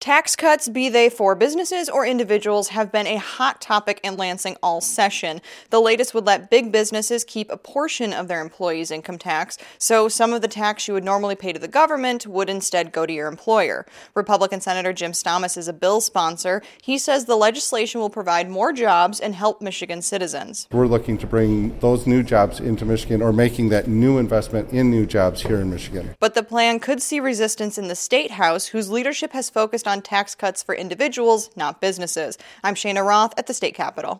Tax cuts, be they for businesses or individuals, have been a hot topic in Lansing all session. The latest would let big businesses keep a portion of their employees' income tax, so some of the tax you would normally pay to the government would instead go to your employer. Republican Senator Jim Stamas is a bill sponsor. He says the legislation will provide more jobs and help Michigan citizens. We're looking to bring those new jobs into Michigan, or making that new investment in new jobs here in Michigan. But the plan could see resistance in the State House, whose leadership has focused on tax cuts for individuals, not businesses. I'm Shana Roth at the State Capitol.